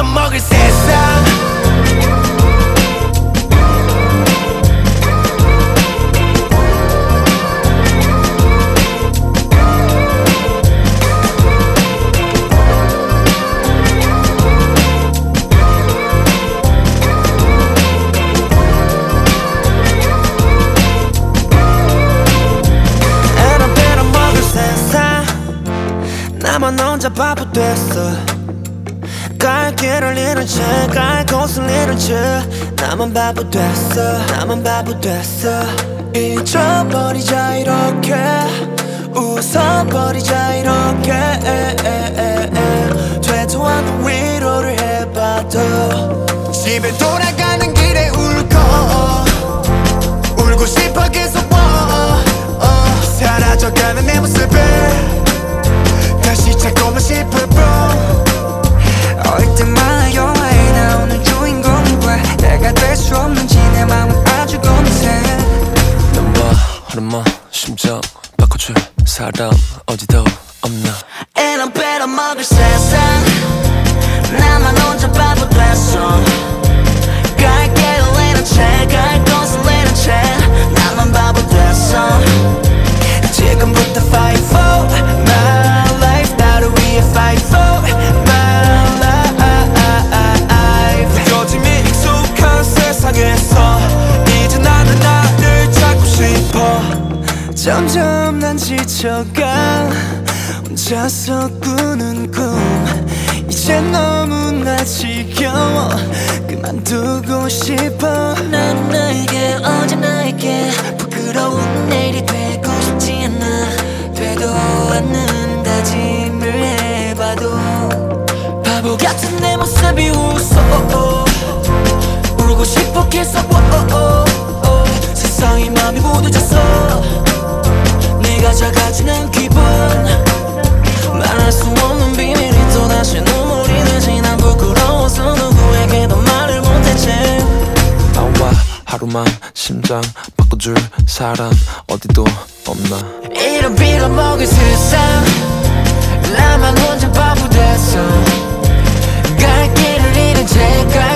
빌어먹을 세상 나만 혼자 바보 됐어 갈 길을 잃은 채갈 곳을 잃은 채 나만 바보 됐어 나만 바보 됐어 잊어버리자 이렇게 웃어버리자 이렇게 되도 않는 위로를 해봐도 집에 돌아가는 길에 울고 싶어 계속 사라져가는 내 모습을 다시 찾고만 싶어 얼뜻마한 영화에 나오는 주인공이 왜 내가 될 수 없는지 내 맘은 아주 고민해 넘버 흐름어 심장 바꿔줄 사람 어디도 없나 And I'm better 먹을 세상 나만 혼자 바보 됐어 갈 길을 잃은 채갈 곳을 잃은 채 나만 바보 됐어 지금부터 fight for my life 나를 위해 fight for my life 요즘이 익숙한 세상에서 이제 나는 나를 찾고 싶어 점점 난 지쳐가 혼자서 꾸는 꿈 이제 너무나 지겨워 그만두고 싶어 난 나에게 어제 나에게 부끄러운 내일이 되고 싶지 않아 되도 않는 다짐을 해봐도 바보 같은 내 모습이 웃어 울고 싶어 계속 세상이 맘이 모두 졌어 네가 작아지는 기분 말할 수 없는 비밀이 또다시 눈물이 나지 난 부끄러워서 누구에게도 말을 못했지 나와 하루만 심장 바꿔줄 사람 어디도 없나 이런 빌어먹을 세상 나만 혼자 바보 됐어 갈 길을 잃은 채